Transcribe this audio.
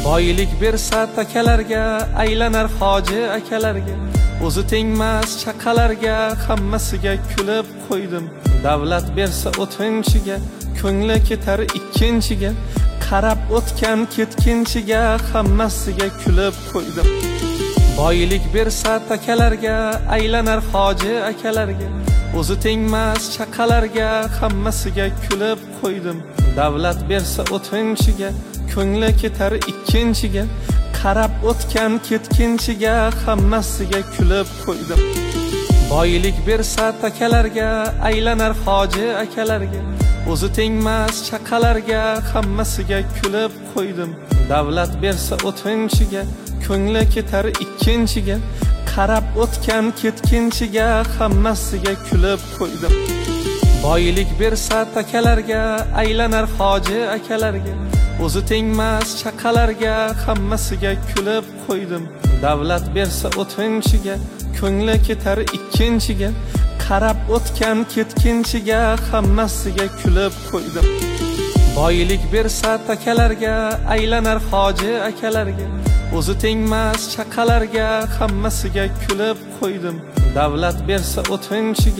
Boylik bersa takalarga, aylanar hoji akalarga. O'zi tengmas chaqalarga, hammasiga kulib qo'ydim. Davlat bersa o'tkinchiga, ko'ngli ketar ikkinchiga. Qarab o'tgan ketkinchiga, hammasiga kulib qo'ydim. Boylik bersa takalarga, aylanar hoji akalarga. O'zi tengmas chaqalarga, hammasiga kulib qo'ydim. Davlat bersa o'tkinchiga, ko'ngli ketar ikkinchiga. Qarab o'tgan ketkinchiga, hammasiga kulib qo'ydim. Boylik bersa takalarga, aylanar hoji akalarga. O'zi tengmas chaqalarga, hammasiga kulib qo'ydim. Davlat bersa o'tkinchiga, ko'ngli ketar ikkinchiga. Qarab o'tgan ketkinchiga, hammasiga kulib qo'ydim. Boylik bersa takalarga, aylanar hoji akalarga. O'zi tengmas chaqalarga, hammasiga kulib qo'ydim. Davlat bersa o'tkinchiga, ko'ngli ketar ikkinchiga. Qarab o'tgan ketkinchiga, hammasiga kulib qo'ydim. Boylik bersa takalarga, aylanar hoji akalarga. O'zi tengmas chaqalarga, hammasiga kulib qo'ydim. Davlat bersa o'tkinchiga,